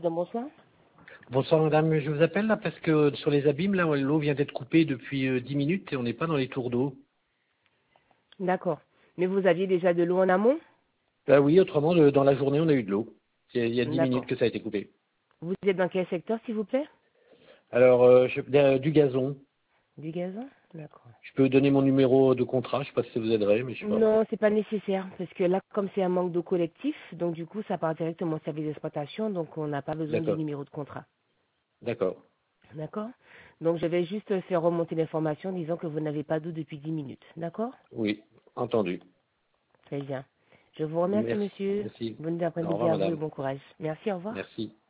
bonsoir. Bonsoir madame, je vous appelle là parce que sur les abîmes, là, l'eau vient d'être coupée depuis 10 minutes et on n'est pas dans les tours d'eau. D'accord. Mais vous aviez déjà de l'eau en amont? Bah oui, autrement, dans la journée, on a eu de l'eau. Il y a 10 minutes D'accord. que ça a été coupé. Vous êtes dans quel secteur, s'il vous plaît? Alors, du gazon. Du gazon? D'accord. Je peux donner mon numéro de contrat, je sais pas si ça vous aiderait, mais je sais pas. Non, c'est pas nécessaire, parce que là, comme c'est un manque d'eau collectif, donc du coup, ça part directement au service d'exploitation, donc on n'a pas besoin du D'accord, numéro de contrat. d'accord. D'accord? Donc je vais juste faire remonter l'information disant que vous n'avez pas d'eau depuis 10 minutes. D'accord? Oui, entendu. Très bien. Je vous remercie, Merci, monsieur. merci. Bon Au après-midi revoir à vous et madame. bon courage. Merci, au revoir. Merci.